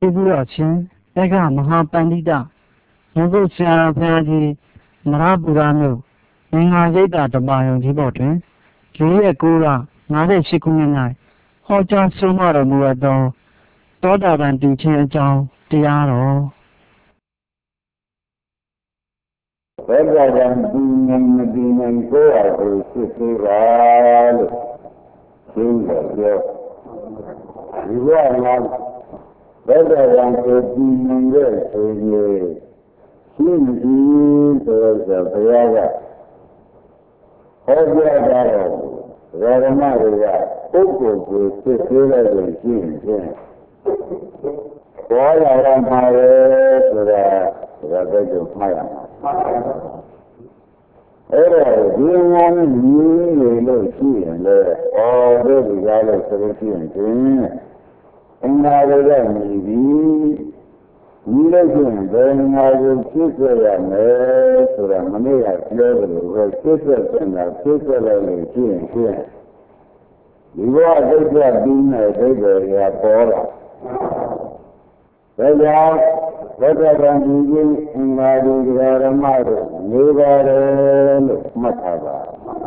ပြီးတော့ချင်းတက္ကမဟာပန္တိတမုဂုတ်ဆရာတော်ဘုရားကြီးနရပူရမြို့ငင်္ဂါရိပ်သာတပါယုံကြီးပေါ်တွင်4 ရက် 9 လ 58 ခုနှစ်၌ဟောကြားဆုံးမတော်မူအပ်သောသောတာပန်တည်ခြင်းအကြောင်းတရားတော်ဘယ်ကံဒီနိုင်မဒီနိုင်ကိုယ်အကိုစစ်သေးပါလို့ရှင်းတယ်ပြောဒီကမှာဘယ်ကံကိုဒီနိုင်ရဲ့ဆိုရင်ရှင်းပြီးဆိုတော့ဘုရားကဟောကြားတာတော့ဓမ္မတွေကပုဂ္ဂိုလ်ကိုစစ်သေးတယ်လို့ရှင်းတယ်ဘောရရမှာလေဆိုတာဒါပဲကြိုမှားရမှာအဲ့တော့ဒီငါနဲ့ညီနေလို့ရှိရင်လေတို့ဒီကားလို့ဆိုလို့ရှိရင်အင်္ဂါတွေကညီပြီးညီလို့ရှိရင်ဘယ်ငါကိုဖြစ်စေရမယ်ဆိုတာမနေ့ကပြောတယ်လို့ဖြစ်စေတဲ့ဖြစ်စေလိုက်လို့ရှိရင်ဒီဘဝဒိဋ္ဌိပြီးနေဒိဋ္ဌိတွေကပေါ်လာဒါကြောင့်ဘုရားကံကြီးကြီးအင်္ဂါဒီဓမ္မတို့နေပါတယ်လို့မှတ်ထားပါ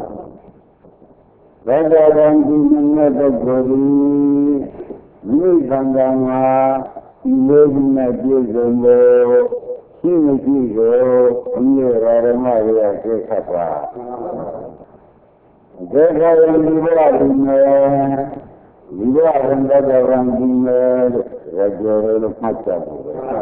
ဘုရားကံကြီးနဲ့ပုဂ္ဂိုလ်ဒီမိသံဃာမှာဒီလိုနဲ့ပြည့်စုံလို့ရှိမရှိကိုအမြဲဓမ္မတွေကသိခတ်ပါဒေခယံဒီဘဝဒီမေဒီဘဝရင်တကံဒီမေရကြောလို့မှတ်ကြပါ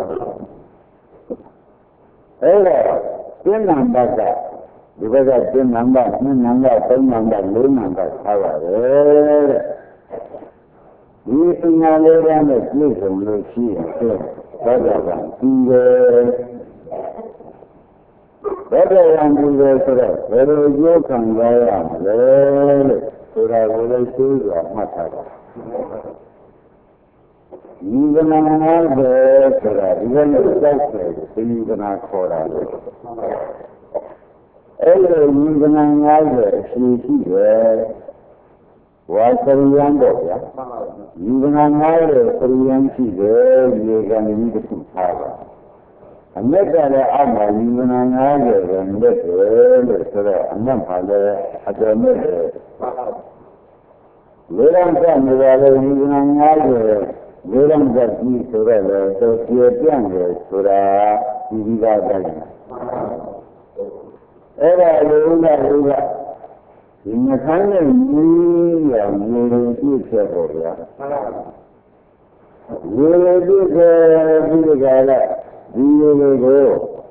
အဲ့ဒါသင်္နံဘကဒီဘက်ကသင်္နံဘနှစ်နံဘသုံးနံဘလေးနံဘထားပါတယ်တဲ့ဒီအင်္ဂါလေးပါးနဲ့ပြည့်စုံလို့ရှိရင်သောတာပန်ပြီးတယ်သောတာပန်ပြီးတယ်ဆိုတော့ဘယ်လိုကျိုးခံရရမလဲလို့ဆိုတာကိုလည်းသိစွာမှတ်ထားပါဒီကနာနာပဲဆိုတာဒီကနေ့တောက်တယ်ဒီကနာခေါ်တာလေအဲ့လိုဒီကနာ90အရှိရှိတယ်ဝါစရိယံတော့ဗျာဒီကနာ90စရိယံရှိတယ်ဒီကနေ့ဒီတစ်ခုထားပါအမြတ်ကလည်းအောက်မှာဒီကနာ90ပဲမြတ်တယ်လို့ဆိုတော့အမြတ်ပါလေအတော်မြတ်တယ်လေလံကနေပါလေဒီကနာ90လေလံကကြီးဆိုတော့လေတော့ပြေပြန့်တယ်ဆိုတာဒီဒီကတိုင်းအဲ့ဒါလူကဒီမခန်းနဲ့ကြီးရမြေပြည့်ချက်ပေါ့ဗျာမြေပြည့်ချက်ပြီးကြလားဒီလိုကို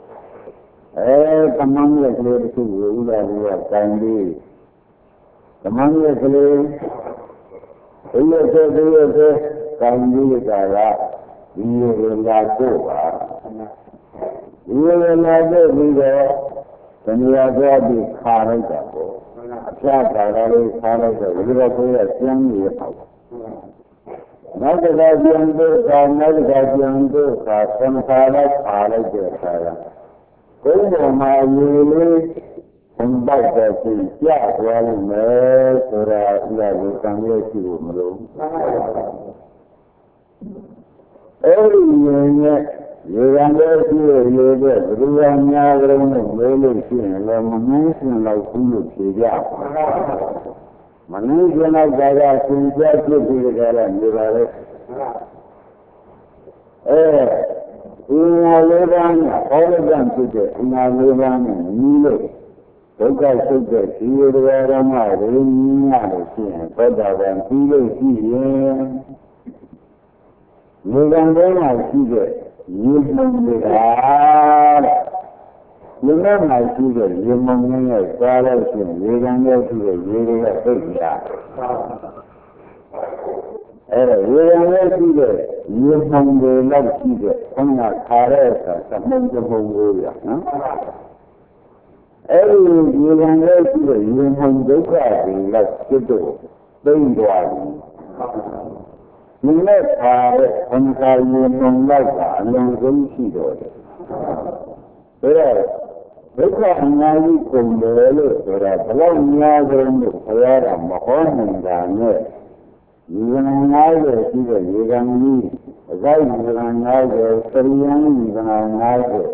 သမန်ရဲ့ကလေးတစ်ခုကိုဥဒ္ဒါလူကတိုင်ပြီးသမန်ရဲ့ကလေးဒီလိုဆိုဒီလိုဆိုကံကြီးကဒီလိုလာတော့ပါဒီလိုလာတော့ပြီးတော့တဏှာကြောပြီးခါလိုက်တာပေါ့အဖျားခါတာလေးခါလိုက်တော့ဒီလိုကိုရကျမ်းကြီးပေါ့နောက်တစ်ခါပြန်တော့နောက်တစ်ခါပြန်တော့ခါသံခါလိုက်ခါလိုက်တဲ့ခါကဘုရားမှာယူလေးဘုံပေါက်တဲ့ပြသွားလိမ့်မယ်ဆိုတာဥပဒေကံရဲ့ရှိလို့မလို့အဲ့ဒီရဲ့ရေကံရဲ့ရှိရတဲ့ဘုရားများကြုံနဲ့လေးလို့ရှိရင်လည်းမနှင်းရှင်လောက်ဘူးလို့ဖြေကြမနှင်းရှင်လောက်ကသင်ပြဖြစ်ပြီးကြတယ်နေပါလေဒီငါလေးပါးနဲ့ဟောရတဲ့ဖြစ်တဲ့အင်္ဂါလေးပါးနဲ့ညီလို့ဒုက္ခဆုတ်တဲ့ဒီလိုတရားဓမ္မတွေညီရလို့ရှိရင်သောတာပန်ပြီးလို့ရှိရင်ဒီကံထဲမှာရှိတဲ့ရေမုံတွေကဒီနေ့မှရှိတဲ့ရေမုံရဲ့စားလို့ရှိရင်ရေကံရဲ့ရှိတဲ့ရေတွေကသိကြအဲ့ဒါရေကံရဲ့ရှိတဲ့ရေမုံတွေလောက်ရှိတဲ့ခဏခါတဲ့အခါသမုံသမုံလို့ရနော်အဲ့ဒီရေကံရဲ့ရှိတဲ့ရေမုံဒုက္ခတွေလောက်ဖြစ်တော့သိမ့်သွားပြီဒီနဲ့ခါတဲ့ခန္ဓာရေမုံလောက်ကအလုံးစုံရှိတော့တယ်ဒါဒုက္ခအများကြီးကုန်တယ်လို့ဆိုတာဘယ်လောက်များကြုံလို့ဘုရားကမဟောနိုင်တာနဲ့ Yivananga Siva Yivangi, Zai Yivananga, Sariyan Yivananga,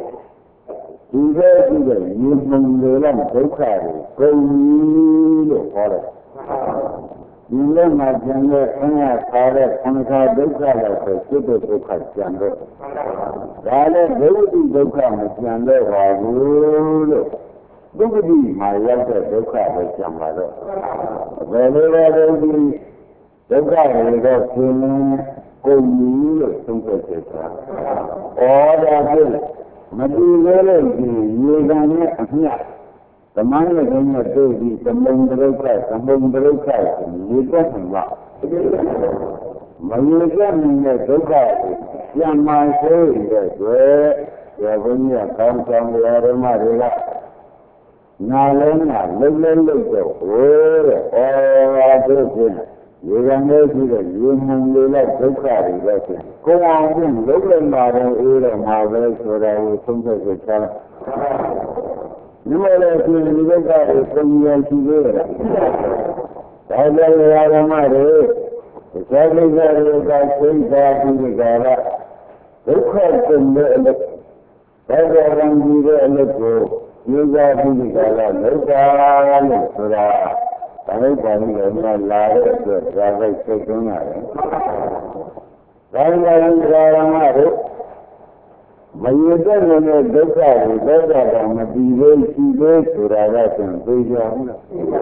Siva Siva Yivananga, Dokari, Koyi, Forest. You my gender, Kanya, Kara, Kanaka, Dokara, Super Doka, Janda. Rada, Devati Doka, Janda, Varu. Devati, my water, Doka, Jamba. Wherever they be, Doka, they got swimming, Koyi, Super Doka. All that is, Material, you can hear. The mind of him is the Sambundra, you get him up. Malaysia in the Doka, young man say that when you come from the other Maria. Now, look, all this. You can make it, you can let Doka. Go on, look at my marvelous, what I will sometimes tell. You are a little bit from your TV. I got a matter. The family got things back in the Gala. They question the everyone be there and let go. You got in the Gala, no Gala, Sura. Everybody got my ladder to traffic taking out. Then I got a matter. Mayuda ne Doka, Doka, Material, Sura, and Puja.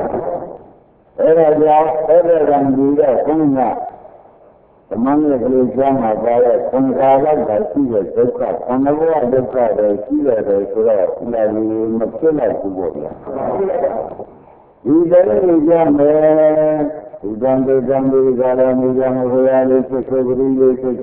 Era Randida, Kona. Among the Pujama, Konga, Garcia, Doka, Konava, Doka, the Sila, the Sura, the Makila, Kubola. He doesn't jam, he don't Gala, Mujam, Royal, Secretary,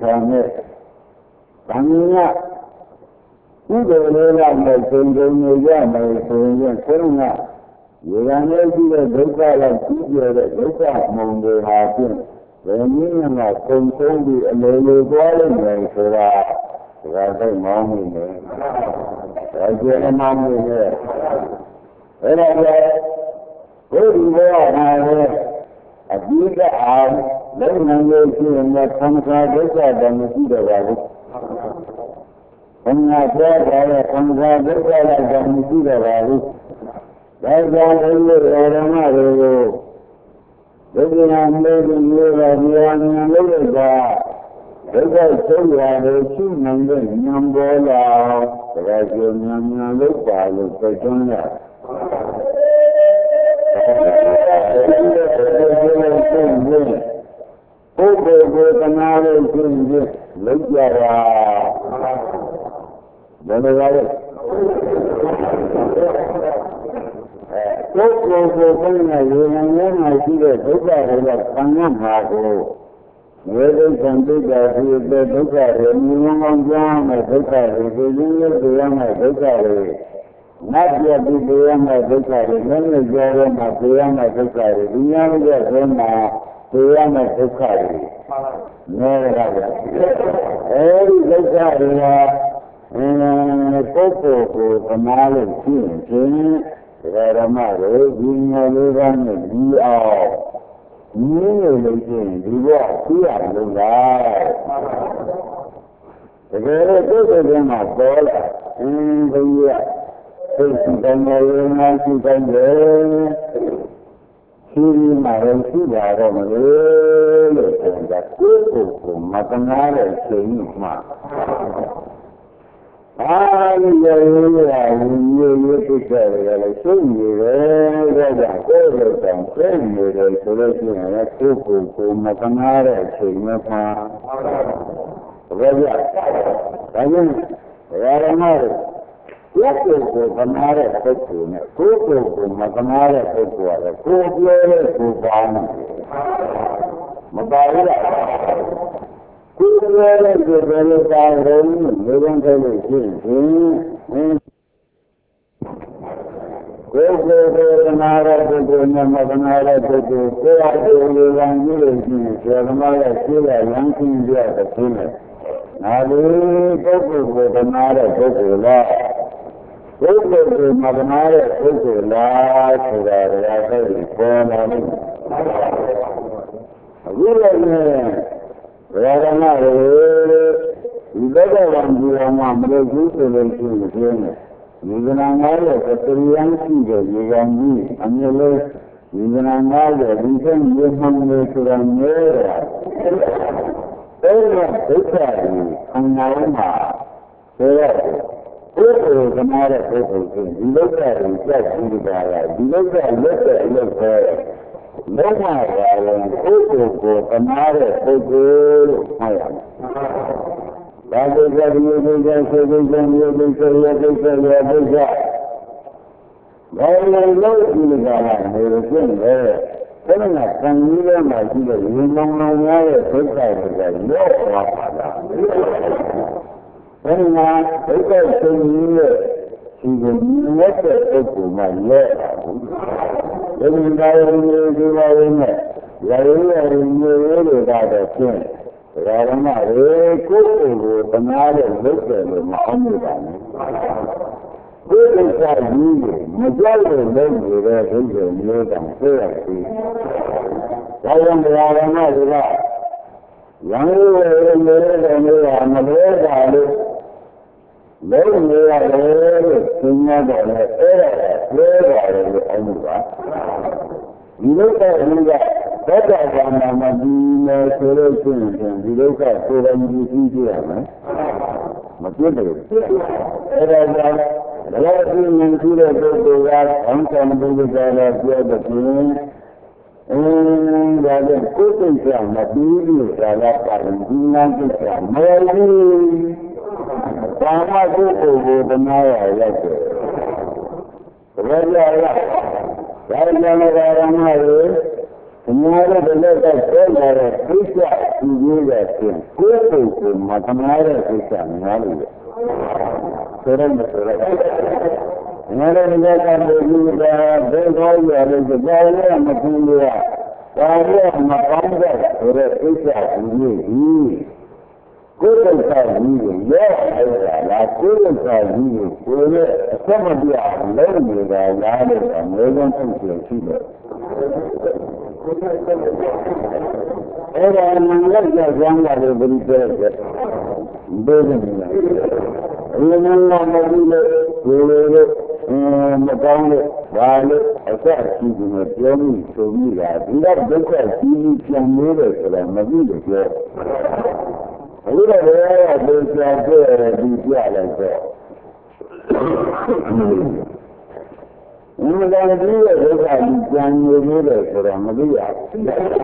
Kamina. Who the Lela, my Sunday, my Sunday, you are not the Doka like the Doka among the Happy. When you are not concerned, and they will go in for rather morning. I get a moment here. When I get, where do you are? A big arm, let me know that some kind of Doka than the Suda. When I said, I'm going to look at it, I'm going to see that. That's why I don't know. Looking at making you like you are in a little bit. Look at you, I have a human being, Nambola. But I feel I'm look at it, but don't know. Look at Benevalle. I see the Doka, Panama, where they can do that, the Doka, and you want my Doka, the young Doka, not yet the young Doka, then the young Doka, the young Doka, no, every Doka, and Coco, the Malay team, Ramare, being a little be all. Nearly, we walk here, the life. The very good of them are called in the year. Facing them, I see them there. Siri, my own Siri, I don't know, that Coco, Matanara, saying, I you to say, soon you Matanara, ဒီလိုနဲ့ဘယ်ရမလဲဒီဘက်ကဝန်ကြီးတော်မှာမလို့ဘူးဆိုလို့ရှိရင်ပြင်းတယ်ဒီကနာငါးရဲ့သတိရန်ရှိတဲ့ဒီကံကြီးအမြဲလို့ဒီကနာငါးရဲ့ဒီစံရေမှန်လို့ဆိုတာမျိုးတာအဲ့ဒါဒုက္ခကြီးအနာမှာဆိုရတယ်ပုဂ္ဂိုလ်ကနာတဲ့ပုဂ္ဂိုလ်ချင်းဒီဒုက္ခကိုကြောက်ပြီးကြတာဒီဒုက္ခလက်တဲ့အလုပ်ပဲလုံးဝပါရင်ပုဂ္ဂိုလ်ကိုကနာတဲ့ပုဂ္ဂိုလ်လို့ခေါ်ရတယ်။ဒါကိစ္စဒီကိစ္စဆိုကိစ္စမျိုးကိစ္စရကိစ္စရကိစ္စဘာလို့လို့ဒီလိုကလာနေလို့ကျင့်လဲ။ဒါကကံကြီးထဲမှာရှိတဲ့ရေမောင်မောင်များရဲ့ဒုက္ခတွေကရောသွားပါလား။ဘယ်မှာဒုက္ခဆုံးကြီးရဲ့ဒီကိုလက်တဲ့ပုဂ္ဂိုလ်မှလဲတာဘူး။ဒီလိုရင်းဒီပါရင်းနဲ့ရင်းမျိုးတွေကတော့ကျင့်ဒါရမရေကိုယ်ကိုတနာတဲ့လုပ်တယ်လို့မအောင်ဘူးပါနဲ့။ဒီကိစ္စကြီးကိုမကြောက်လို့လုပ်နေတဲ့ဒုက္ခမျိုးတောင်သိရပြီ။ဒါကြောင့်ဒါရမတွေကရံလို့နေတဲ့မျိုးကမလဲတာလို့လုံးနေရတယ်လို့သိညာတော့လည်းအဲ့ဒါလဲပါတယ်လို့အောင်ဘူးပါဒီလိုကလူကဘဒ္ဒကံမှာမပြီးလဲဆိုလို့ရှိရင်ဒီလိုကကိုယ်တိုင်ကြည့်ကြည့်ရမယ်မပြည့်တယ်အဲ့ဒါကြောင့်လည်းဒီမြင်ကြည့်တဲ့ပုဂ္ဂိုလ်ကအောင်းဆောင်ပုဂ္ဂိုလ်ကလည်းပြောတဲ့ပြင်ဒါကြောင့်ကိုယ်စိတ်ကမပြီးလို့သာလာပါတယ်ဒီနာကိစ္စမရဘူးဘာမှကိုယ်ကိုတနာရရောက်တယ်။ဒါကြောင့်ဒါကြောင့်လည်းရမတွေအများနဲ့လည်းတော့ဆွဲလာတဲ့ကိစ္စဒီလိုရခြင်းကိုယ်ကိုမတနာရတဲ့ကိစ္စများလို့ဆိုရမယ်ဆိုတော့ငါလည်းဒီကံကိုဒီကဘယ်ကောင်းရလဲဆိုတော့လည်းမကူလို့ရဒါလည်းမကောင်းတဲ့ဆိုတဲ့ကိစ္စဒီလိုကိုယ်ကကြီးကိုရောအဲ့ဒါလားကိုယ်ကကြီးကိုကိုယ်ရဲ့အဆက်မပြတ်လုံးနေတာလားလို့အမျိုးစုံသိချင်ရှိတယ်အဲ့ဒါမှလည်းကြောက်ကြမ်းရတယ်ဘယ်လိုပြောလဲဘယ်လိုလဲဒီမှာမဟုတ်လို့ကိုယ်လို့မကောင်းလို့ဘာလို့အဆက်ရှိနေပြောမိဆိုမိတာဒီတော့ဒုက္ခကြီးပြန်နေတယ်ဆိုတာမသိလို့ပြောဘုရားရဲ့ဘုရားပြည့်ဒီပြလိုက်တော့ဒီမှာဒီရဲ့ဒုက္ခကြီးကြံနေတယ်ဆိုတော့မသိရဘူး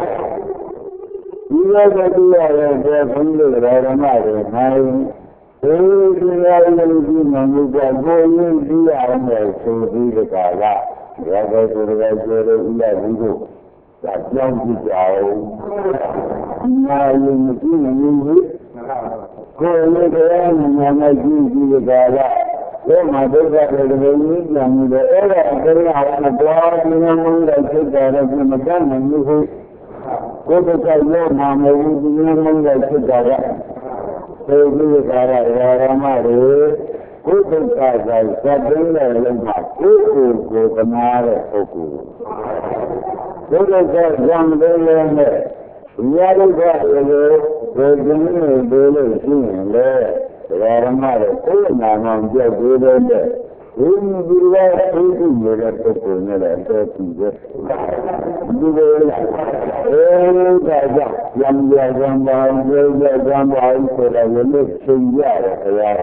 ဒီလိုပဲဒီရဲ့ဘုရားဓမ္မတွေနိုင်ဒီရာလေးဒီမှာမြတ်ကိုရင်းဒီရအောင်ဆိုပြီးတကားကရတဲ့ဆိုတဲ့ကျေရဥလာဘူးကိုသာကြောင်းကြည့်ကြအောင်နာယုံကြည့်နေဘူးကိုယ်လည်းတရားနာမကြည့်ကြည့်ကြတာဘယ်မှာဒုက္ခတွေလည်းပြန်နေတယ်အဲ့ဒါအကြမ်းအောင်တော့ဒီမှာမင်းတို့ဖြစ်တယ်လည်းမတတ်နိုင်ဘူးကိုယ်ကလည်းနာမဘူးဒီမှာမင်းတို့ဖြစ်တယ်ဆိုပြီးကြတာရမတွေကိုယ်ကသတ်တယ်လည်းမှာကိုယ်ကိုကနာတဲ့ပုဂ္ဂိုလ်ကိုယ်ကကြံတယ်လည်းနဲ့ဉာဏ်ဥပ္ပါဒ်ကိုဘယ်ကျင်းနေလို့ရှိရင်လေဓမ္မရဲ့ကိုယ်နာမှပြောက်သေးတဲ့ဒီဒီကသိသိနေတဲ့ပုဂ္ဂိုလ်နဲ့လည်းတော့ကြည့်တယ်ဒီလိုလားဒါကြောင့်ယံရံဘာကျေကျေံဘာဆိုတဲ့ရုပ်ရှင်ရတယ်ခရား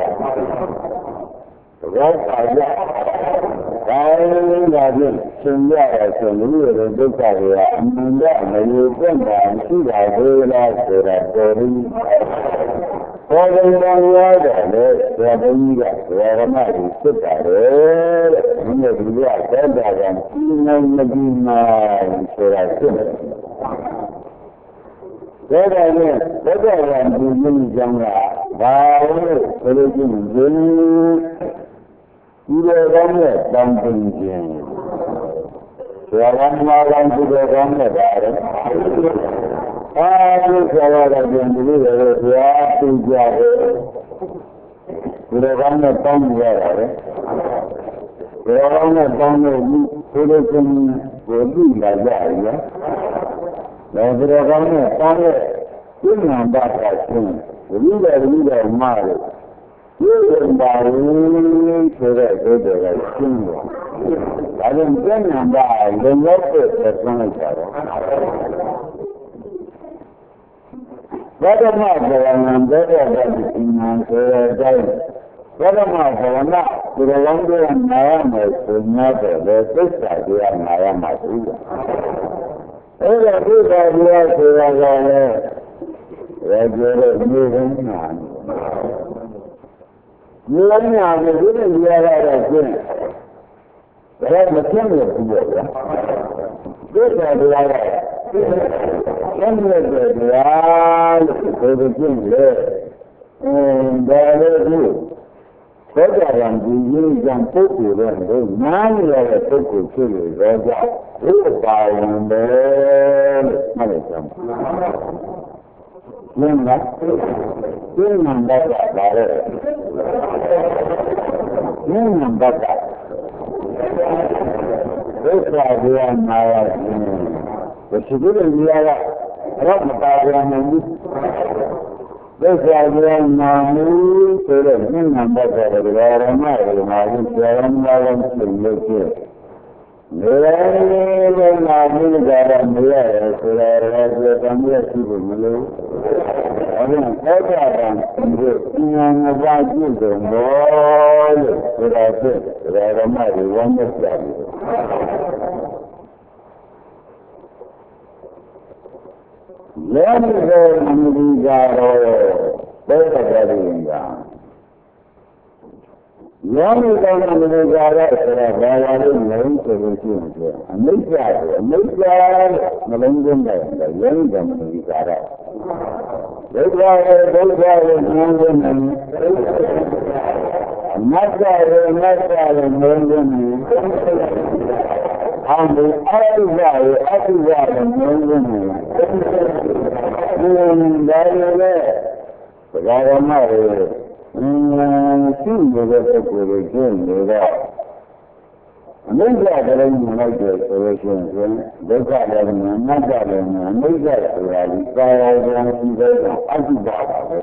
တော့ပါကြဘာလို့လာပြီးရှင်ရတယ်ဆိုလို့ရဒုက္ခတွေကအမှန်တော့မယူပြတ်တာရှိတာသေးလားဆိုတာပေါ်ပြီးပေါ်တယ်ရတယ်လေဆရာကြီးကဆရာမကြီးစစ်တာလေဒီနေ့ဒီကသက်တာကဒီနိုင်မဒီနိုင်ဆိုတာစစ်တယ်ဒါကလည်းသက်တာကဒီနေ့ကြောင့်ကဘာလို့ဆိုလို့ရှိရင်ဒီလိုကောင်းတဲ့တောင်းပန်ခြင်းဆရာကမှကောင်းဒီလိုကောင်းတဲ့ပါတယ်အားဆရာကပြန်ဒီလိုလေဆရာသိကြတယ်ဒီလိုကောင်းတဲ့တောင်းကြရတယ်ဆရာကောင်းတဲ့တောင်းလို့ဒီလိုချင်းကိုကြည့်လာကြရည်လည်းဒီတော့ကောင်းနဲ့တားတဲ့ပြင်းထန်တာကချင်းဒီလိုမှားလို့ဒီလိုပါလို့ဆိုတဲ့ဒုက္ခကရှင်းတယ်။ဒါကြောင့်ပြင်းထန်တာလုံလောက်တဲ့သက်ဆုံးလိုက်တာတော့ဘဒ္ဓမဘဝနံဘဒ္ဓဗတိဉာဏ်ဆိုတဲ့အတိုင်းဘဒ္ဓမဘဝနာဒီလိုကောင်းတဲ့နာရမယ်ဆိုညတဲ့လေသစ္စာတရားနာရမှာဘူး။အဲ့ဒါဒုက္ခတရားဆိုတာကလည်းရေကျေလို့မြေရင်းနာမြေရင်းနာကိုဒီလိုရရတော့ကျင်းဒါမကျင်းလို့ဘူးဗျာဒုက္ခတရားကကျင်းလို့တရားလို့ဒီလိုကျင်းလေဒါလည်းဒီသောတာပန်ဒီရင်းကြံပုဂ္ဂိုလ်တွေနားရတဲ့ပုဂ္ဂိုလ်ဖြစ်လို့ရောကြဒီပါဝင်တယ်လို့မှတ်လိုက်ကြပါနင်းလားနင်းနံပါတ်ကပါလေနင်းနံပါတ်ကဒုက္ခတရားနာရတယ်ဒီလိုကြီးရတော့မပါကြနိုင်ဘူးဒုက္ခတရားနာမှုဆိုတဲ့နင်းနံပါတ်ကလည်းဒီလိုရမှာဒီမှာကိုဆရာတော်များလုံးပြင်လို့ပြည့်နေလည်းနာမှုကြတော့မရတယ်ဆိုတော့လည်းတမ်းရရှိဖို့မလို့အဲ့ဒါသောတာပန်ဒီဉာဏ်ငါးကြည့်တယ်ဘောလို့ဆိုတာဖြစ်ဒါရမတွေဝမ်းမြောက်ကြတယ်လည်းဒီလိုမမီကြတော့သောတာပန်ကယောဂီကောင်းတဲ့လူတွေကတော့ဆိုတာဘာသာလို့လုံးဆိုလို့ရှိရင်အမိစ္ဆာကိုနှလုံးသွင်းတယ်ယောဂီကောင်းတဲ့လူတွေကတော့ဒုက္ခရဲ့ဒုက္ခရဲ့နှလုံးသွင်းတယ်မတ်တာရဲ့နှလုံးသွင်းတယ်အောင်ဒီအတုဝရဲ့အတုဝရဲ့နှလုံးသွင်းတယ်ဒါလည်းဘာသာမရဲ့ရှိနေတဲ့ပုဂ္ဂိုလ်တွေကျင့်နေတော့အနိစ္စတရားမြင်လိုက်တယ်ဆိုလို့ရှိရင်ဒုက္ခလည်းမြင်အနတ္တလည်းမြင်အနိစ္စဆိုတာဒီကာယကံရှိတဲ့အတုပါပါပဲ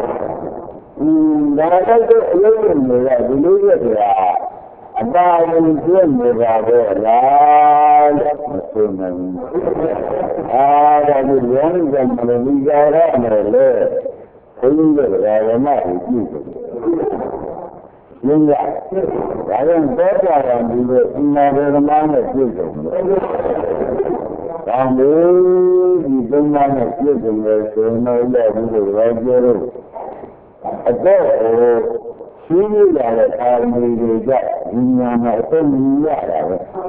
ဒါတော့အလုံးစုံတွေကဒီလိုရတဲ့အပါဝင်ကျင့်နေတာပဲလားမဆိုနိုင်ဘူးဒါဒီယောဂီကမလို့ဒီကြရမယ်လေဘုန်းကြီးတွေကဓမ္မကိုကြည့်တယ်။ရင်းရဒါကြောင့်သောတာပန်ဒီလိုအနာဂတ်မှာနဲ့ပြည့်စုံတယ်။ဒါမျိုးဒီသုံးပါးနဲ့ပြည့်စုံတယ်ဆိုတော့လည်းဒီလိုပဲပြောလို့အတော့ရှိနေကြတဲ့အာမီတွေကဒီညာမှာအသုံးရတာပဲ။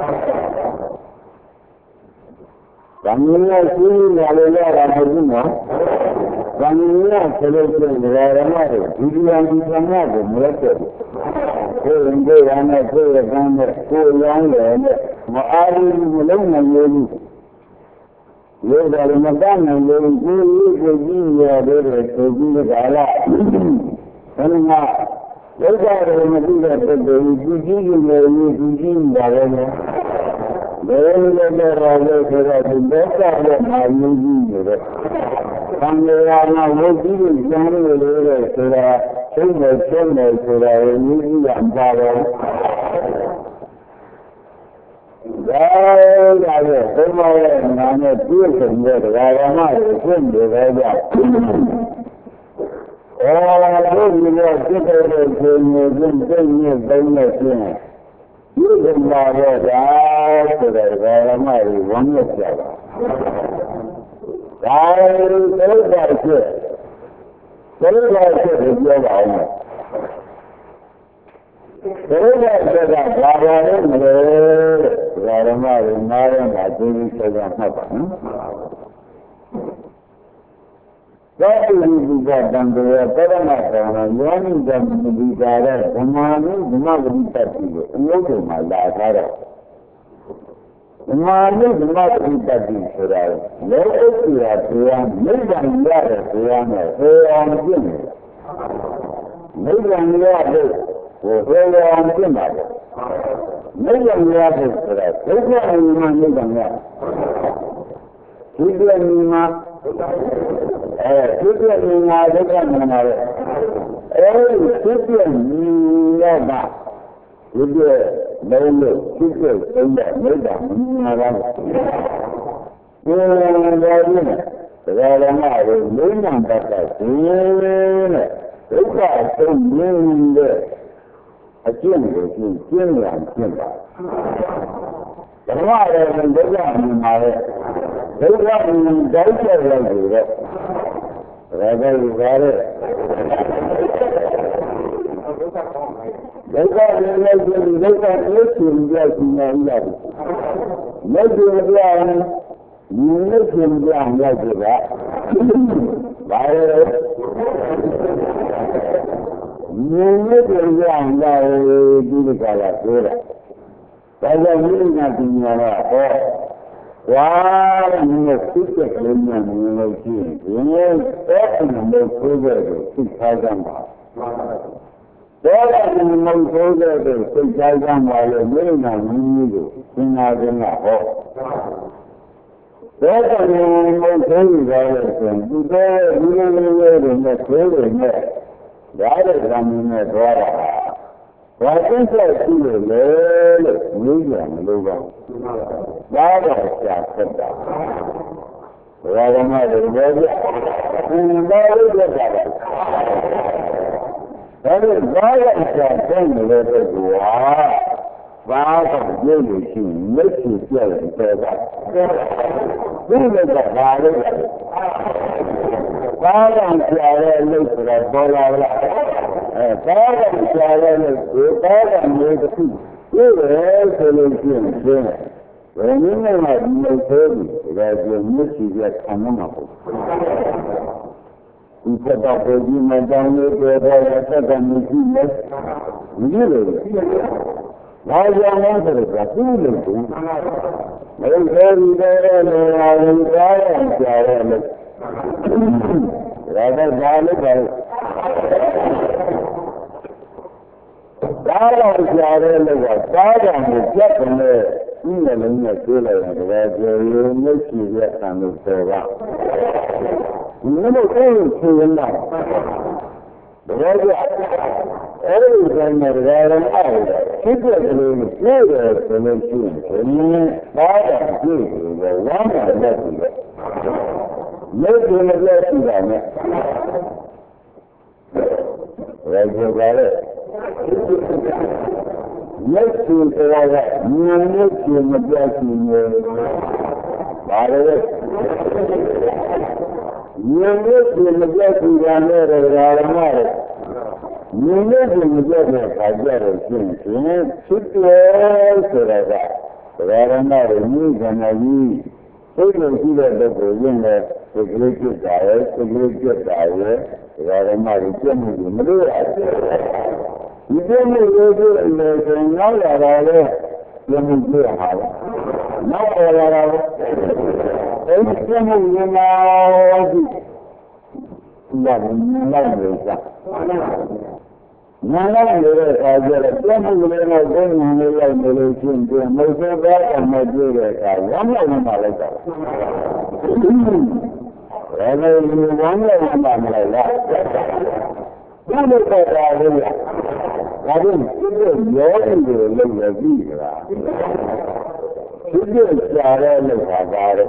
ဒါမျိုးနဲ့ရှိနေကြလို့ရတာမဟုတ်ဘူးနော်။ဗန္ဓုရဆိုလို့ရှိရင်ဓမ္မတွေဒီလိုဒီဓမ္မကိုမရက်တဲ့ကိုယ်ရင်ကိုယ်ရနဲ့ကိုယ်ရကမ်းနဲ့ကိုယ်ရောင်းတယ်နဲ့မအားဘူးမလုံးနိုင်ဘူးရိုးတယ်မတတ်နိုင်ဘူးကိုယ်ကြီးရတယ်ဆိုပြီးကြလားဘယ်မှာဒုက္ခတွေမသိတဲ့ပုဂ္ဂိုလ်ကြီးကြီးနေလို့ကြီးရတယ်နော်ဘယ်လိုလဲတော့လို့ဆိုတော့ဒီဒုက္ခရဲ့အာယုကြီးနေတယ်သံဃာနာဝိသုဒ္ဓဉာဏ်လို့လည်းဆိုတာသိနေဆိုတာကိုမြည်ရပါတော့ဒါရဲ့ဘုမရဲ့နာနဲ့ပြည့်စုံတဲ့ဓမ္မကိုသိနေကြကြတို့ဒီလိုဖြစ်တဲ့ကိုယ်မျိုးချင်းသိနေသုံးနေခြင်းဒီလိုမှာတော့ဒါဆိုတဲ့ဓမ္မကိုဝမ်းမြောက်ကြတာဒါလည်းသိတာဖြစ်ပြောပါဦးဘယ်လိုလဲဆိုတာဘာသာရေးမလဲဓမ္မကိုနားရမှာသိပြီးဆက်ကြမှတ်ပါနော်သောတိဒီကတံတေပရမသံယောနိကမိဒီကာရဓမ္မာနုဓမ္မဝိတ္တိကိုအယုဒ္ဓမှာလာထားတော့ဓမ္မာနုဓမ္မဝိတ္တိဆိုတာလောကုတ္တရာတရားနိဗ္ဗာန်ရတဲ့တရားနဲ့ဟောအောင်ပြည့်နေနိဗ္ဗာန်ရတဲ့ဟောအောင်ပြည့်ပါတယ်နိဗ္ဗာန်ရတဲ့ဆိုတာဒုက္ခအမှန်နိဗ္ဗာန်ရဒီပြည့်နေမှာဒီပြည့်နေမှာဒုက္ခမြင်လာတယ်ဒီပြည့်နေတော့ဒီပြည့်လုံးလို့ဒီပြည့်သုံးတဲ့မိစ္ဆာမြင်လာတယ်ဒီလိုမျိုးဒါရင်းတရားဓမ္မတွေလုံးဝပတ်သက်ခြင်းနဲ့ဒုက္ခဆုံးမြင်တဲ့အကျင့်ကိုကျင့်ရကျင့်ပါဓမ္မရဲ့ဒုက္ခမြင်ပါလေဒုက္ခမြင်တောက်ချက်လိုက်တယ်ဒါပဲဒီကားတဲ့ဒုက္ခမြင်လိုက်ခြင်းဒုက္ခကိုရှင်ပြရှင်နေရတယ်မဂ္ဂင်ပြအောင်မြင်ရှင်ပြအောင်ရကြတာဘာလဲမြင်လို့ပြန်ရအောင်လည်းဒီလိုကလာပြောတာဒါကြောင့်ဒီကပညာတော့ဟောဝါနဲ့သိတဲ့ကလေးများမြင်လို့ရှိရင်ဒီတော့အမှန်ကိုဆိုကြတယ်သိထားကြမှာတော့အမှန်ကိုဆိုကြတယ်သိထားကြမှာလို့မင်းနာမင်းကြီးကိုသင်္ဃာကဟောတော့အမှန်ကိုဆိုကြတယ်ဆိုရင်ဒီတော့ဒီလိုမျိုးတွေနဲ့ဆိုတယ်နဲ့ဒါတဲ့ကံနဲ့သွားတာဘာသိဆက်ရှိလို့လဲလို့မေးကြမလို့ပါဒါတော့ရှားဆက်တာဘာဝမတွေပြောကြဘာလို့ကြတာလဲဒါလို့ဘာရရှားတဲ့လို့တဲ့ကွာဘာတော့ပြုလို့ရှိရင်လက်ရှိပြည့်တယ်တော့ဒီလိုကဘာလို့ဘာကြောင့်ဆရာရဲ့အလုပ်ဆိုတော့ပေါ်လာလားဘာကြောင့်ဆရာရဲ့အလုပ်ကိုဘာကြောင့်မျိုးတစ်ခုပြည့်တယ်ဆိုလို့ရှိရင်ဘယ်နည်းနဲ့မှဒီလိုဆိုပြီးဒါကြောင့်မြစ်ကြီးကခံမှာပေါ့ဒီသက်တော်ကိုကြီးမှတောင်းလို့ပြောတော့သက်တော်မြစ်ကြီးလဲဒီလိုဘာကြောင့်လဲဆိုတော့သူ့လိုသူမဟုတ်သေးဘူးတဲ့လေဟာဝင်သွားတယ်ဆရာရဲ့အလုပ်ဒါတော့ဘာလို့လဲဒါတော့ဆရာရဲ့အလုပ်ကဒါကြောင့်ပြတ်တယ်လေဒီလိုလည်းနဲ့ပြောလိုက်ရင်ဒါကြောင့်ရုံမျက်ရှိရဲ့အံလို့ဆိုပါဒီလိုကိုယ်ကိုယ်လာဒါကြောင့်အဲ့ဒီတိုင်းမှာဒါလည်းအားရတယ်ဖြစ်တဲ့ကလေးကိုပြည့်တယ်ဆိုလို့ရှိရင်ဒီဘာသာပြည့်တယ်ဝမ်းသာလက်ပြီးတော့လက်ကျင်လက်ရှိတာနဲ့ဒါကြောင့်လည်းလက်ရှိတော်ကမြင်လို့ကျင်မပြတ်ရှိနေပါလေမြင်လို့ကျင်မပြတ်ရှိတာနဲ့ဓမ္မတွေမြင်လို့ကျင်မပြတ်တဲ့ခါကြတော့ရှင်းဖြစ်တယ်ဆိုတာကဓမ္မတွေမြင်ကြနေပြီသိလို့ရှိတဲ့ပုဂ္ဂိုလ်ရင်းနဲ့ဒီကလေးပြတ်တာရဲ့ဒီကလေးပြတ်တာရဲ့ဓမ္မတွေပြတ်မှုကိုမလို့ရဘူးဒီပြတ်မှုကိုလည်းဆိုနောက်လာတာလေပြတ်မှုပြရမှာလေနောက်ပေါ်လာတာအဲဒီပြတ်မှုရင်လာဒီဘာလို့နောက်လို့စားနာလာနေတဲ့အခါကျတော့ပြတ်မှုလေးတော့ကိုယ်ဉာဏ်လေးလိုက်နေလို့ရှိရင်မဟုတ်သေးပါဘူးမတွေ့တဲ့အခါဝမ်းမြောက်မှလိုက်တာဘယ်လိုဝမ်းမြောက်မှမလိုက်လားဒီလိုပေါ်တာလေးကဒါပြင်ဒီလိုရောနေတယ်လို့လည်းပြီးကြတာဒီလိုကြားရလို့ပါပါတယ်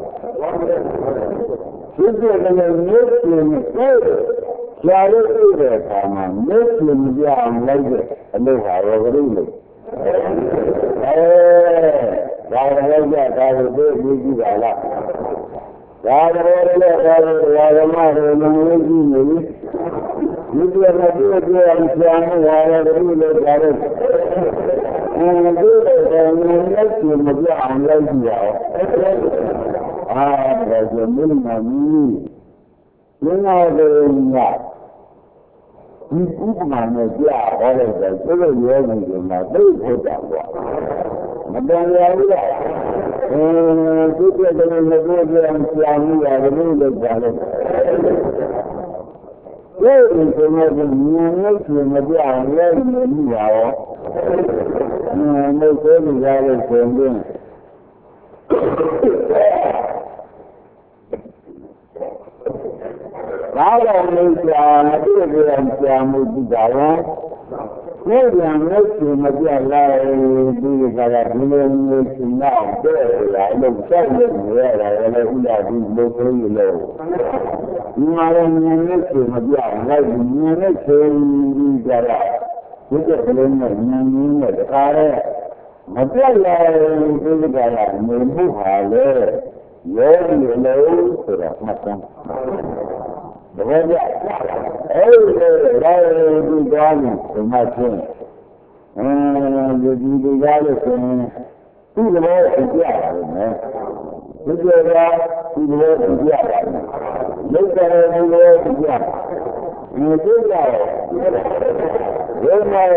ဒီလိုလည်းမျိုးစုံနဲ့ကြာလို့ပြည့်တဲ့အခါမှာမျိုးစုံကြအောင်လိုက်တဲ့အလုပ်ဟာရောဂရုလို့ဒါလည်းကြတာကိုသိကြည့်ပါလားဒါလည်းလည်းဒါလည်းဓမ္မတွေလုံးဝကြည့်နေပြီဒီလိုနဲ့ဒီလိုအောင်ဆရာမဟာရဂရုလို့ကြားလို့ဒီလိုနဲ့မျိုးစုံမကြအောင်လိုက်ကြည့်ရအောင်ဒါကြောင့်မင်းမမီးမင်းတို့ညဒီဥပမာနဲ့ကြားဟောလိုက်တယ်သူတို့ရောနေတယ်မှာသိဖို့တာပေါ့မတန်ရဘူးလားသူကတည်းကလည်းပြောပြအောင်ဆရာကြီးရတယ်လို့ပြောတယ်ဒီလိုမျိုးကမြင်လို့ရှိရင်မပြအောင်လည်းမမြင်ပါဘူးမဟုတ်သေးဘူးကြားလို့ဆိုရင်ဒါတော့လည်းကြာပြည့်ပြည့်ကြာမှုကြည့်ကြရောကိုယ်ကလည်းမပြတ်လာဒီကကဒီလိုမျိုးရှင်းတော့တဲ့ရာလို့ဆက်နေရတာလည်းဥလာဒီလိုပြောရလို့ဒီမှာလည်းဉာဏ်နဲ့မပြတ်လိုက်ဉာဏ်နဲ့ဒီကြတာဒီကလေးနဲ့ဉာဏ်ကြီးနဲ့တခါတည်းမပြတ်လာဒီကကနေမှုဟာလေရောဒီလိုဆိုတော့မှတ်သားတကယ်ကြအဲ့ဒီတော့ဒီသွားနေဒီမှာချင်းဒီကားလို့ဆိုရင်ဒီလိုအပြရတယ်နော်ဒီလိုကဒီလိုအပြရတယ်လောက်တယ်ဒီလိုအပြဒီလိုရောမရ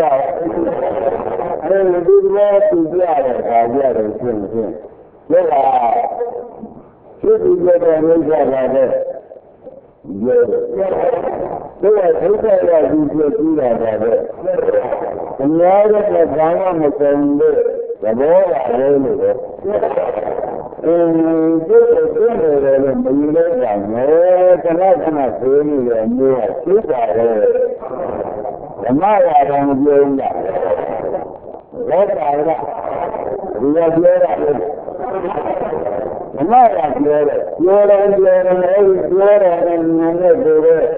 အဲဒီလိုသူပြရတယ်ဒါကြရတယ်ရှင်းရှင်းဒါကသူဒီလိုတော့လုပ်ကြတာတဲ့ဒီတော့ဒုက္ခရဒီပြည့်တာတဲ့အများကြီးကဘာမှမကုန်လို့သဘောကလည်းလို့ဒီလိုတယ်လည်းမယူလိုက်တာနဲ့ခဏခဏဆိုနေတယ်မျိုးကသိပါတယ်ဓမ္မရာတော်မပြောဘူးလားလောကရာဒီကပြောတာလေဓမ္မရာပြောတယ်ပြောတယ်နဲ့ဉာဏ်နဲ့ဆိုတဲ့ဒါဓမ္မရင်း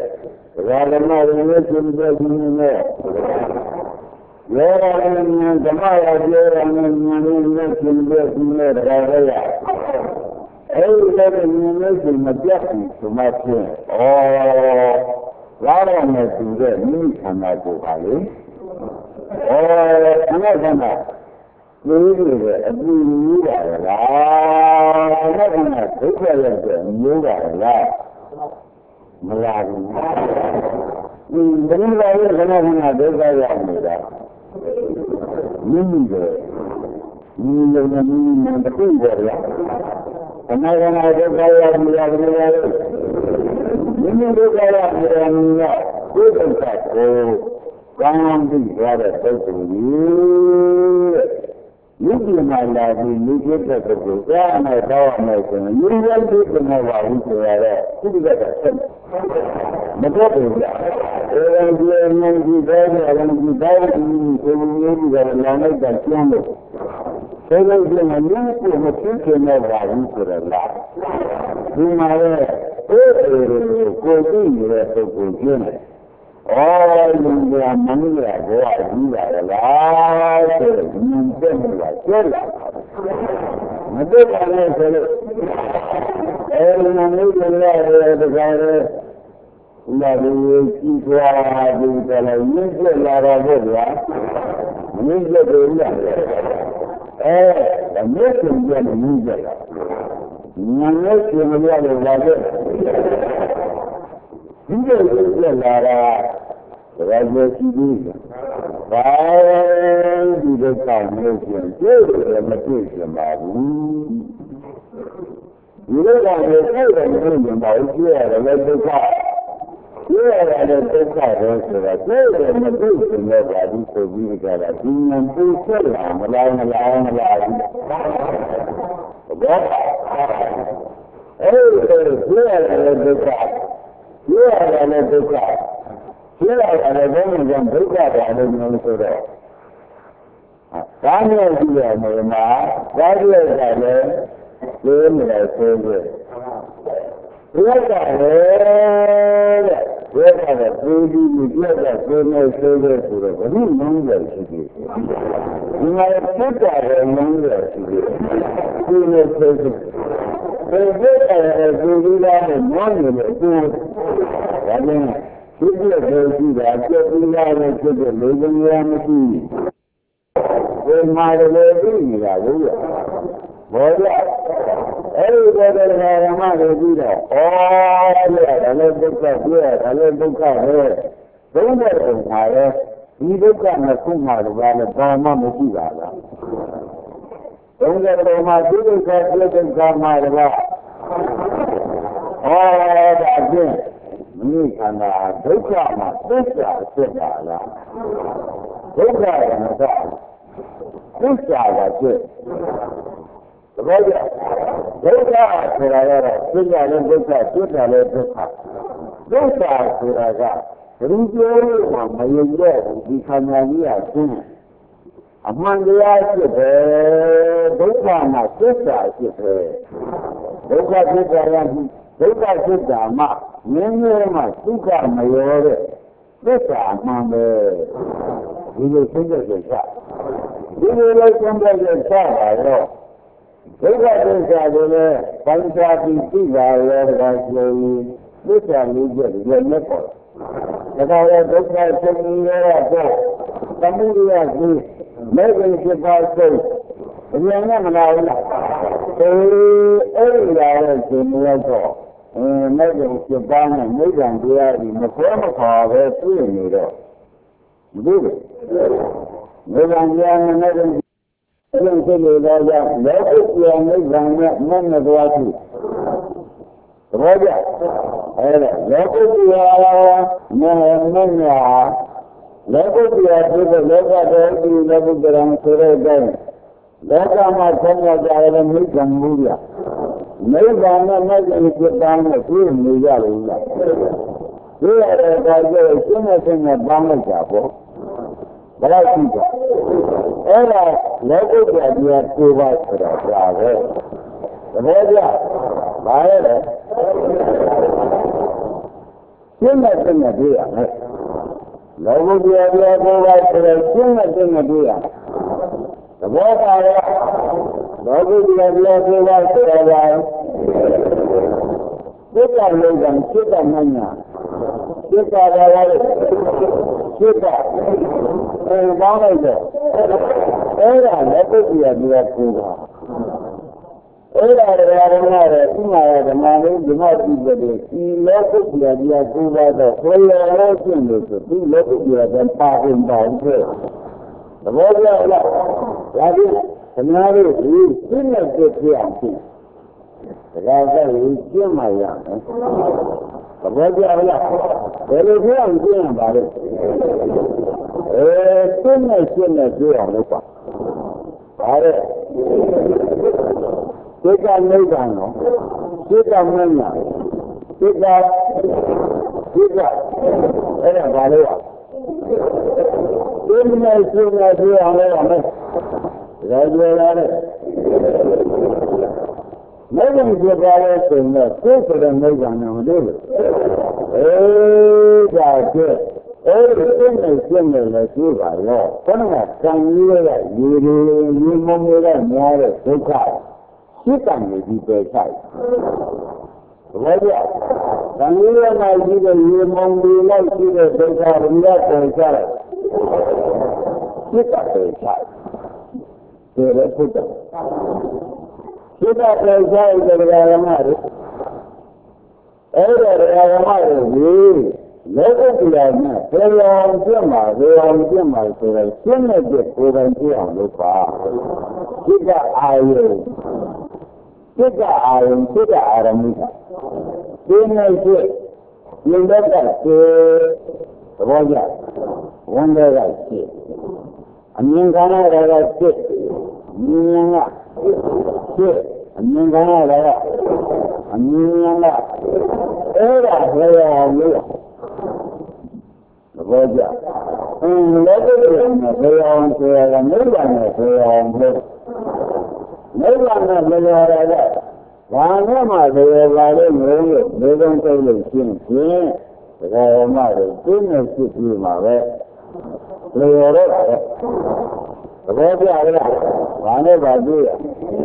နဲ့ရှင်ပြခြင်းနဲ့ရောရဉာဏ်ဓမ္မရာပြောရတဲ့ဉာဏ်နဲ့ရှင်ပြခြင်းနဲ့ဒါလည်းရအဲဒီလည်းဉာဏ်နဲ့ရှင်မပြတ်ဘူးဆိုမှဖြင့်လာတော့မယ်သူတဲ့မိခန္ဓာကိုယ်ပါလေခဏခဏလူတွေကအပူမျိုးပါလားခဏခဏဒုက္ခရောက်တဲ့မျိုးပါလားမလာဘူးဘယ်လိုလဲခဏခဏဒုက္ခရောက်နေတာမိမိတို့မိလုံးနဲ့မိမိနဲ့တခုပဲလားခဏခဏဒုက္ခရောက်နေတာဘယ်လိုလဲမိမိဒုက္ခရောက်နေတာကိုယ်ဒုက္ခကိုကောင်းပြီးရတဲ့ပုဂ္ဂိုလ်ကြီးလူကြီးမှလာပြီးလူကြီးတဲ့ပုဂ္ဂိုလ်ကြားမယ်တော့မယ်ဆိုရင်လူရည်ဒီကနေ့ပါဘူးဆိုရတဲ့သူကဆက်မတော့ဘူးလားအဲဒီနေကြီးတဲ့အဲဒီကြီးတဲ့ဒီကိုမျိုးကြီးကလည်းလိုက်တာကျင်းလို့ဆိုလို့ရှိရင်လူကိုမသိခင်တော့ပါဘူးဆိုရလားဒီမှာလည်းကိုသိနေတဲ့ပုဂ္ဂိုလ်ကျင်းတယ်လူကမင်းရဘောအကြီးပါလားဆိုတော့ဉာဏ်တက်လာကျဲလာမတက်ပါနဲ့ဆိုလို့အဲဒီမှာမျိုးတွေလည်းတခါလေလာပြီးကြည့်သွားပြီးတယ်လည်းရင်းချက်လာတော့ဘုရားမင်းချက်တွေလားဒါမျိုးကျင်တယ်မင်းချက်လာဉာဏ်နဲ့ကျင်မရလို့လာတယ်ဒီလိုလက်လာတာဒါကြည့်ကြည့်ဘာဒီလိုကောင်းလို့ကျင်ကျေးတယ်မတွေ့ချင်ပါဘူးဒီလိုကလည်းကျေးတယ်မတွေ့ချင်ပါဘူးကျေးရတယ်လည်းဒုက္ခကျေးရတယ်လည်းဒုက္ခပဲဆိုတာကျေးတယ်မတွေ့ချင်တော့ပါဘူးဆိုပြီးကြတာဒီဉာဏ်ပူဆက်လာမလားဘူးဘာအဲဒီကျေးရတယ်လည်းဒုက္ခကျေးရတယ်လည်းဒုက္ခကျေးရတယ်လည်းဘယ်လိုကြောင့်ဒုက္ခတယ်လို့မျိုးဆိုတော့ဒါမျိုးကြည့်ရမယ်မှာဒါကြည့်ရတာလည်းသိနေတယ်ဆိုပြီးဒီကလည်းတဲ့ဒီကလည်းဒီပြတ်တဲ့ကိုယ်နဲ့ဆိုတဲ့ဆိုတော့ဘယ်လိုလုံးရရှိသေးဒီမှာပြတ်တဲ့လုံးရရှိသေးဒီလိုဆိုတဲ့ဒီလိုလာတဲ့မောင်းနေတဲ့ကိုယ်ဒါနဲ့ဒီပြည့်တဲ့ကြည့်တာပြည့်ပြီးလာတဲ့ဖြစ်တဲ့လူကြီးများမရှိဘူးဒီမှာလည်းသိနေတာဘူးဘောရအဲဒီဘောရဓမ္မတွေပြီးတော့ဒါလည်းဒုက္ခပြည့်ဒါလည်းဒုက္ခပဲသုံးတဲ့ပုံမှာလည်းဒီဒုက္ခနဲ့ခုမှတော့လည်းဘာမှမရှိပါလားသုံးတဲ့ပုံမှာဒီဒုက္ခပြည့်ဒုက္ခမှာတော့ဒါဖြင့်မိခန္ဓာဒုက္ခမှာသစ္စာဖြစ်ပါလားဒုက္ခကမကသစ္စာကဖြစ်သဘောကျဒုက္ခဆိုတာကတော့သစ္စာလည်းဒုက္ခသစ္စာလည်းဒုက္ခသစ္စာဆိုတာကဘယ်လိုပြောလို့မှမယုံတဲ့ဒီခန္ဓာကြီးကရှင်းအမှန်တရားဖြစ်တယ်ဒုက္ခမှာသစ္စာဖြစ်တယ်ဒုက္ခဖြစ်တာကဒုက္ခဖြစ်တာမှငြင်းငြင်းမှဒုက္ခမရောတဲ့သစ္စာအမှန်ပဲဒီလိုသိတဲ့ကိစ္စဒီလိုလိုက်သိတဲ့ကိစ္စပါတော့ဒုက္ခသစ္စာတွေလည်းပိုင်းခြားပြီးသိပါရောတာဆိုရင်သစ္စာလေးချက်လည်းလက်ပေါ်ဒါကြတဲ့ဒုက္ခဖြစ်နေရတော့သမုဒယကြီးမဲ့ခင်ဖြစ်ပါစိတ်အရင်ကမလာဘူးလားအဲ့ဒီလာတဲ့ရှင်မျိုးတော့မဲ့ခင်ဖြစ်ပါနဲ့မိဂ္ဂံတရားကြီးမခေါ်မခေါ်ပဲတွေ့နေတော့မတွေ့ဘူးမိဂ္ဂံတရားနဲ့မဲ့ခင်ဖြစ်နေတော့ကြောင့်လောကုတ္တရာမိဂ္ဂံနဲ့မနဲ့သွားပြီသဘောကျအဲ့ဒါလောကုတ္တရာနဲ့ညာလောကုတ္တရာဖြစ်တဲ့လောကတော်ဒီလောကုတ္တရာဆိုတဲ့အတိုင်းလောကမှာဆုံးရကြတယ်မိဂ္ဂံမှုရမိဂ္ဂံနဲ့မဲ့ခင်ဖြစ်ပါနဲ့တွေ့နေကြလို့လားဒီရတဲ့အခါကျတော့ရှင်းနေရှင်းနေပေါင်းလိုက်တာပေါ့ဘယ်လောက်ရှိကြအဲ့ဒါလောကုတ္တရာတရားကိုပါဆိုတာဒါပဲသဘောကျဘာလဲရှင်းနေရှင်းနေတွေ့ရမယ်လောကုတ္တရာတရားကိုပါဆိုတော့ရှင်းနေရှင်းနေတွေ့ရသဘောပါရဲ့လောကုတ္တရာတရားကိုပါဆိုတာကစိတ်ကလေးကစိတ်ကမှန်ညာစိတ်ကပါလာတယ်စိတ်ကပေါင်းလိုက်တော့အဲ့ဒါလောကုတ္တရာတရားကိုပါအဲ့ဒါတရားဓမ္မရဲ့ဥမာရဓမ္မလေးဓမ္မကြည့်တဲ့ဒီလောကုတ္တရာတရားကိုပါတော့ဘယ်လိုလဲရှင်းလို့ဆိုဒီလောကုတ္တရာကပါဝင်ပါတဲ့သဘောကျလားဒါဖြင့်ဓမ္မလေးဒီရှင်းတဲ့ပြအောင်ရှင်းဒါကလည်းရှင်းမှရမယ်သဘောကျလားဘယ်လိုပြောအောင်ရှင်းရပါလဲရှင်းနေပြောအောင်လုပ်ပါဒါတဲ့စိတ်ကနိဗ္ဗာန်တော့စိတ်ကမင်းညာစိတ်ကအဲ့ဒါဘာလို့ရဒီနေ့ရှင်းနေပြောအောင်လုပ်ရမယ်ဒါကြွယ်ရတယ်နိဗ္ဗာန်ဖြစ်ပါလေဆိုတော့ကိုယ်ဆိုတဲ့နိဗ္ဗာန်နဲ့မတွေ့ဘူးဒါကျအဲ့ဒီရှင်းနေလည်းရှိပါရောခဏကကံကြီးရဲ့ရေမုံတွေကများတဲ့ဒုက္ခစိတ်ကံကြီးပဲဆိုင်ဘာလို့ကံကြီးရဲ့မှာရှိတဲ့ရေမုံတွေလိုက်ရှိတဲ့ဒုက္ခတွေနဲ့ပုံချတယ်စိတ်ကပဲဆိုင်ဒါလည်းဖြစ်တယ်စိတ်ကပဲဆိုင်တဲ့ဓမ္မတွေအဲ့ဒါဓမ္မတွေလောကုတ္တရာနဲ့ဘယ်အောင်ပြတ်မှာဆိုတော့ရှင်းနေတဲ့ကိုယ်တိုင်ပြအောင်လုပ်ပါစိတ်ကအာယုစိတ်ကအာယုစိတ်ကအာရမိဒီနေ့ရှိရင်တော့သဘောကျဝန်တွေကရှိအမြင်ကနာတွေကရှိမြင်ကရှိအမြင်ကနာတွေကအမြင်ကအဲ့ဒါဘယ်အောင်လို့ဘောကြလောကုတ္တရာနဲ့ဘယ်အောင်ဆိုရတာနိဗ္ဗာန်နဲ့ဘယ်အောင်လို့နိဗ္ဗာန်နဲ့ဘယ်ရတာလဲဘာနဲ့မှဘယ်ပါလဲမလို့ဒီကုန်းသိလို့ရှင်းဒကာရမတွေသိနေဖြစ်ပြီးမှာပဲဘယ်ရတော့သဘောကျလားဘာနဲ့ပါတွေ့ရ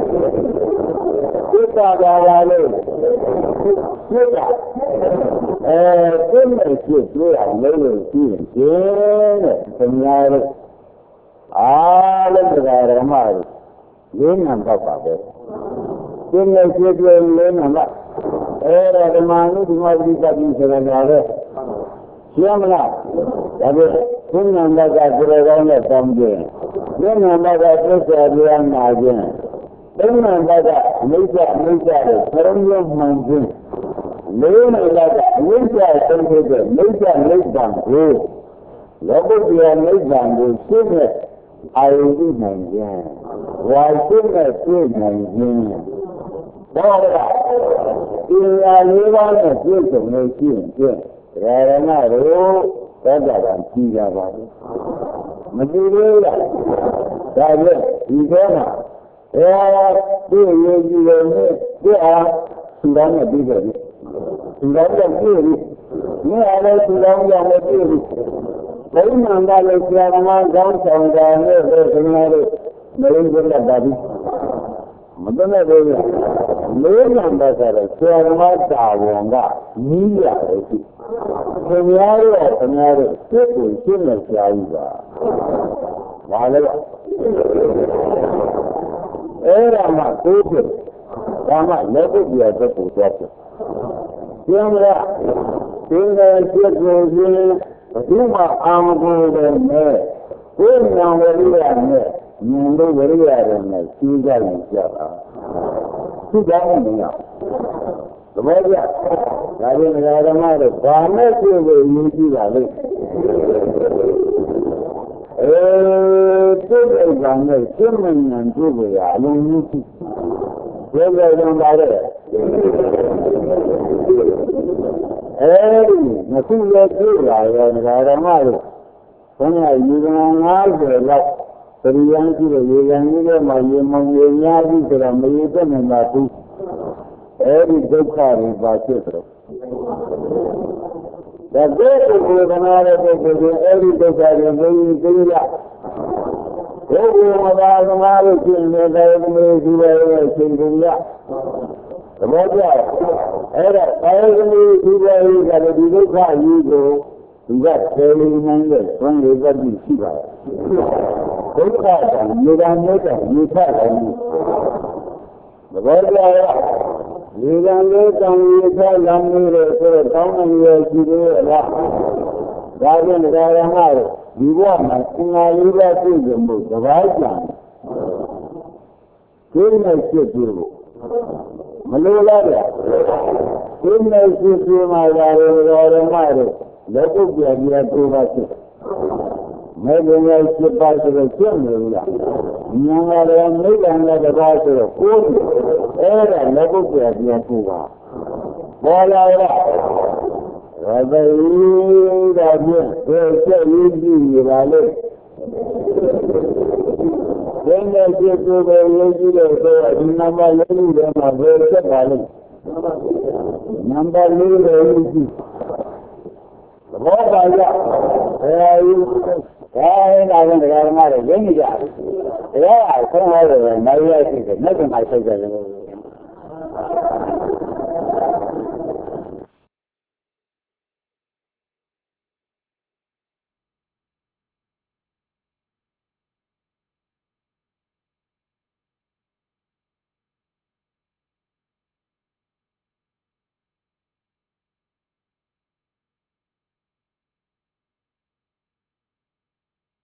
စိတ်ပါပါလို့စိတ်ကသိနေဖြစ်တွေ့အောင်လို့ရှိရင်ကျင်းတဲ့သမားတို့အားလုံးတရားဓမ္မတွေလေးနံပါတ်ပါပဲသိနေဖြစ်တွေ့လေးနံပါတ်အဲ့ဒါဓမ္မနုဓမ္မပရိသတ်ကြီးဆိုတာလည်းရှင်းမလားဒါပေမဲ့သင်္နံပါတ်ကကြရကောင်းနဲ့တောင်းကြည့်သင်္နံပါတ်ကသစ္စာတရားနာခြင်းသင်္နံပါတ်ကအနိစ္စတဲ့သရုံးလုံးမှန်ခြင်းလေးနံပါတ်ကအနိစ္စဆုံးဖြတ်တဲ့နိစ္စနိဗ္ဗာန်ကိုလောကုတ္တရာနိဗ္ဗာန်ကိုရှင်းတဲ့အာယုတိနိုင်ခြင်းဝါရှင်းတဲ့ပြည့်နိုင်ခြင်းဒါကဒီဟာလေးပါးနဲ့ပြည့်စုံလို့ရှိရင်ဖြင့်ရဟနာတို့သက်သာတာကြီးကြပါဘူးမကြည့်သေးလားဒါဖြင့်ဒီထဲမှာဒီရေးကြည့်လို့ဒီအားသူတော်နဲ့ပြီးတယ်သူတော်ကပြည့်ပြီဒီအားလည်းသူတော်ကြောင့်ပြည့်ပြီဘုရားမှန်တယ်ဆရာသမားကောင်းဆောင်တယ်လို့ခင်ဗျားတို့မင်းတို့ကပါပြီမတနဲ့ဘူးလေးနံပါတ်ကတော့ဆရာသမားတာဝန်ကနီးရတယ်ရှိခင်ဗျားတို့စိတ်ကိုရှင်းနေကြပြီပါဘာလဲအဲ့ဒါမှကိုယ်ဖြစ်ဒါမှလက်ပုတ်ပြတ်ကိုသွားဖြစ်ကျင်းလားသင်္ကေတစိတ်ကိုရှင်းဘယ်သူမှအာမကိုယ်ပဲနဲ့ကိုယ်နာဝရိယနဲ့မြင်လို့ဝရိယရနဲ့ရှင်းကြရင်ကြတာသူကြောင့်မရသဘောကျဒါပြင်ဓမ္မတို့ဘာနဲ့ပြည့်ဖို့ရည်ကြည့်ပါလိမ့်သူ့အိမ်ကနဲ့ရှင်းမှန်ဉာဏ်ပြုဖို့ရအလုံးကြီးရှိဘယ်လိုလုပ်ပါလဲမခုရပြည့်လာရောဓမ္မတို့ဘုရားယူကံ50လောက်ပရိယံရှိတဲ့ရေကံကြီးထဲမှာရေမောင်ရေများကြီးဆိုတော့မရေတက်နိုင်ပါဘူးအဲဒီဒုက္ခတွေပါဖြစ်တယ်ဒါကြည့်ကိုကနာတဲ့ပုဂ္ဂိုလ်တွေအဲဒီဒုက္ခတွေဘယ်လိုသိရဘုရားဘာသမားလို့ရှင်းနေတဲ့မျိုးရှိတယ်ရှင်းကြရသဘောကျအဲ့ဒါဘာလို့ဒီရှိတယ်ကလည်းဒီဒုက္ခကြီးကိုဒီကသေလင်းနိုင်တဲ့သွန်လေးပတ်ပြီးရှိပါတယ်ဒုက္ခကမြေတာမျိုးတဲ့မြေထတယ်သဘောကျလားဒီကံလေးတောင်းရထားလမ်းလေးတွေဆိုတော့တောင်းနေရရှိသေးလားဒါဖြင့်ဓမ္မတို့ဒီဘဝမှာသင်္ဃာလေးပါးပြည့်စုံမှုတပိုင်းကြံဒီနဲ့ဖြစ်ပြီးမလိုလားဗျဒီနဲ့ဖြစ်ပြီးမှဓမ္မတို့လက်ပုတ်ပြပြကိုပါဖြစ်မဲဘုံရဲ့ဖြစ်ပါဆိုတော့ကျင့်နေလို့လားဉာဏ်ကလည်းမိဂံနဲ့တပါးဆိုတော့ကိုယ်အဲ့ဒါလက်ပုတ်ပြပြကိုပါပေါ်လာလားဒါပေမဲ့ဒါဖြင့်ဘယ်ချက်ရည်ကြည့်နေပါလဲဘယ်နဲ့ဖြစ်ကိုပဲရည်ကြည့်လို့ဆိုဒီနံပါတ်လေးတွေမှာဘယ်ချက်ပါလဲနံပါတ်လေးတွေရည်ကြည့်ဘောပါရအဲဒီဒါရင်ဒါကဓမ္မတွေရင်းနေကြတယ်ဒါကဆုံးသွားတယ်နိုင်ရရှိတယ်နဲ့ပြန်ဆိုင်ကြတယ်